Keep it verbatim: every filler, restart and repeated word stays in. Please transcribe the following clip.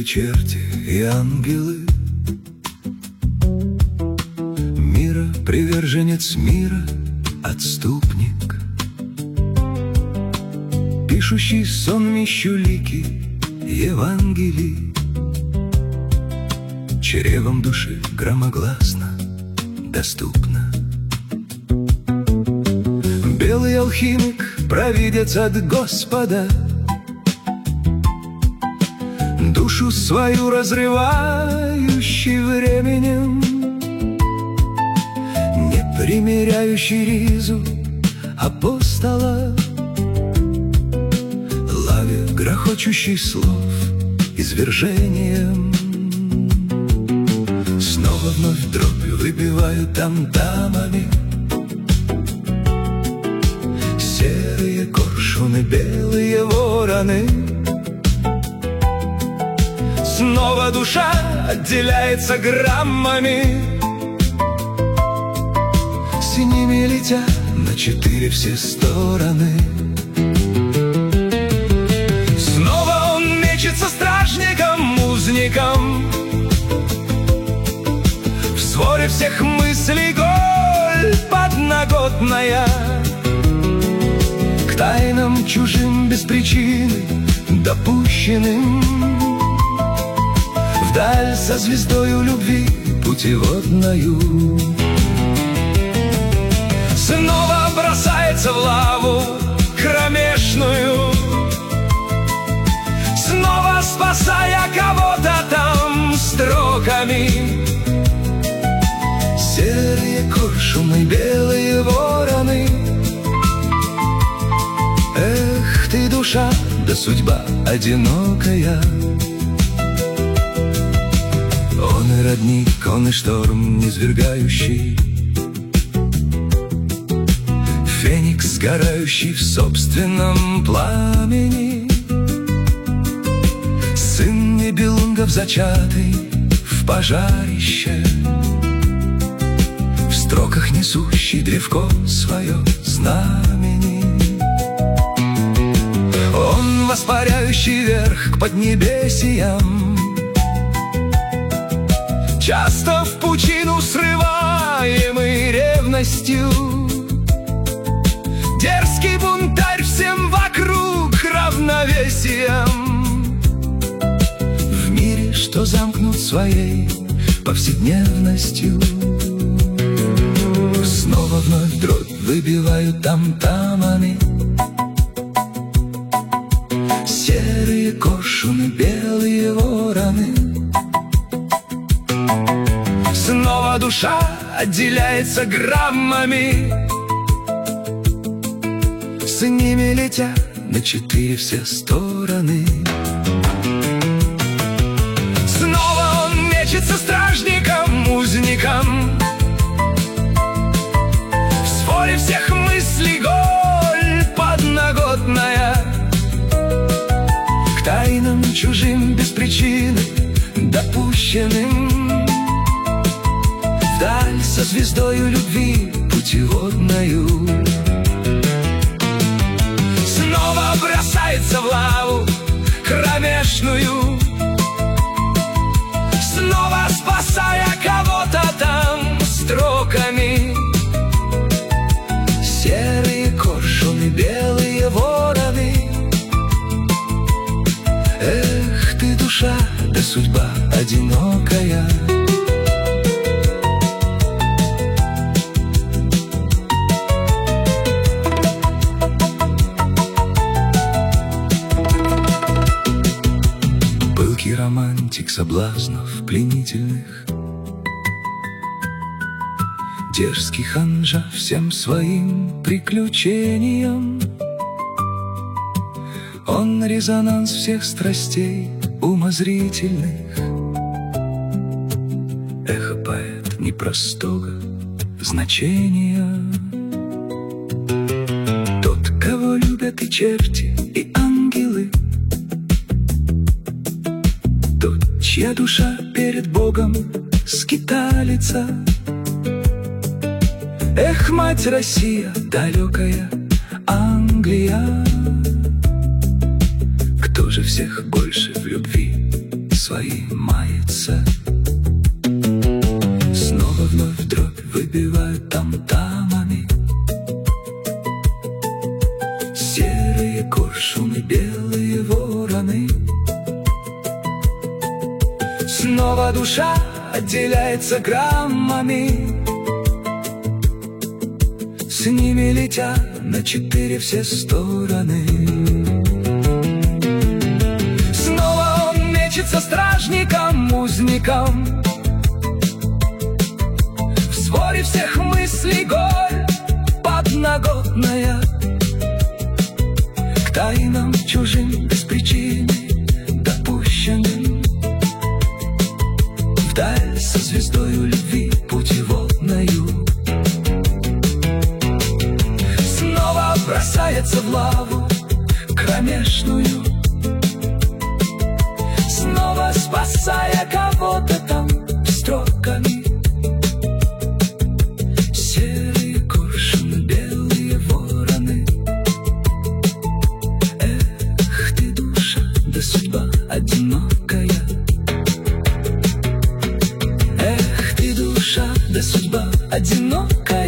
черти и ангелы. Мира, приверженец мира, отступник, пишущий сонмищу лики Евангелий, чревом души громогласно доступно. Белый алхимик, провидец от Господа, душу свою разрывающий временем, не примеряющий ризу апостола, лаве грохочущий слов извержением. Снова вновь дробь выбивают там-тамами серые коршуны, белые вороны. Снова душа отделяется граммами, с ними летя на четыре все стороны. Снова он мечется стражником, узником, в своре всех мыслей голь подноготная, к тайнам чужим без причины допущенным, вдаль со звездою любви путеводною. Снова бросается в лаву кромешную, снова спасая кого-то там строками. Серые коршуны, белые вороны. Эх ты, душа, да судьба одинокая. Он и родник, он и шторм низвергающий, феникс, сгорающий в собственном пламени, сын Нибелунгов, зачатый в пожарище, в строках несущий древко свое знамени. Он воспаряющий вверх к поднебесиям, часто в пучину срываемый ревностью, дерзкий бунтарь всем вокруг равновесием, в мире, что замкнут своей повседневностью. Снова вновь дробь выбивают там-тамами серые коршуны, белые вороны. Снова душа отделяется граммами, с ними летя на четыре все стороны. Снова он мечется стражником, узником, в своре всех мыслей голь подноготная, к тайнам чужим без причины допущенным, вдаль со звездою любви путеводною. Снова бросается в лаву кромешную, снова спасая кого-то там строками. Серые коршуны, белые вороны. Эх ты, душа, да судьба одинокая. Романтик соблазнов пленительных, дерзкий ханжа всем своим приключениям. Он резонанс всех страстей умозрительных, эхо поэт непростого значения. Тот, кого любят и черти, и ангелы, чья душа перед Богом скиталится. Эх, мать Россия, далекая Англия, кто же всех больше в любви свои мается. Снова вновь дробь выбивают там-тамами. Серые коршуны, белые вороны. Снова душа отделяется граммами. С ними летят на четыре все стороны. Снова он мечется стражником, узником. В своре всех мыслей голь подноготная. К тайнам чужим без причины допущенным. Вдаль со звездою любви путеводною. Снова бросается в лаву кромешную. Снова спасая кого-то там строками. Серые коршуны, белые вороны. Эх ты, душа, да судьба одинокая. Эх ты, душа, да судьба одинокая.